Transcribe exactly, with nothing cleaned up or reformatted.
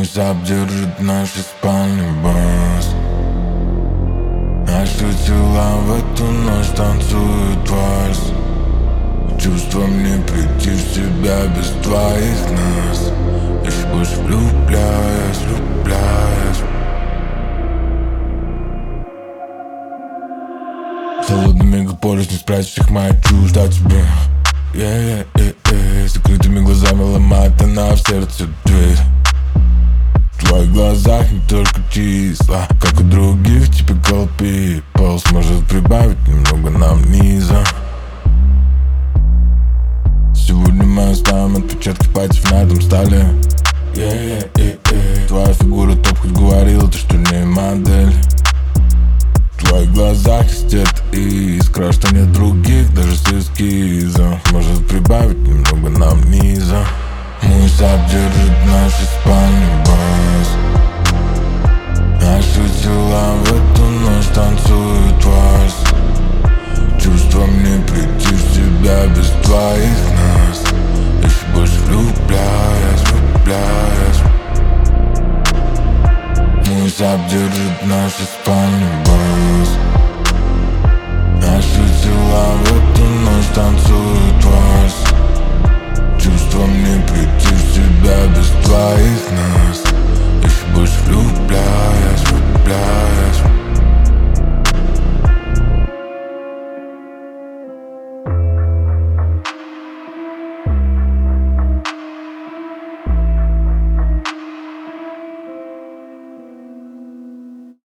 Мой сап держит наши спальный бас. Наши тела в эту ночь танцуют вальс. Чувство мне прийти в себя без твоих нас. Еще больше влюбляюсь, влюбляюсь. В холодном мегаполис не спрячешь их моя чувств от тебя. Yeah, yeah, yeah. Закрытыми глазами ломает она в сердце дверь. В твоих глазах не только числа, как у других typical people. Сможет прибавить немного нам низа. Сегодня мы оставим отпечатки пальцев на этом столе. Yeah, yeah, yeah, yeah. Твоя фигура топ, хоть говорила ты, что не модель. В твоих глазах есть это искра, что нет других, даже с эскизом. Может прибавить немного нам низа. Мой сап держит наши спальный бас. Наши тела в эту ночь танцуют вальс. Чувство мне прийти в себя без твоих нас. Еще больше влюбляюсь, влюбляюсь. Мой сап держит наши спальный бас. Наши тела в эту ночь танцуют вальс. Чувство мне прийти в себя без твоих нас.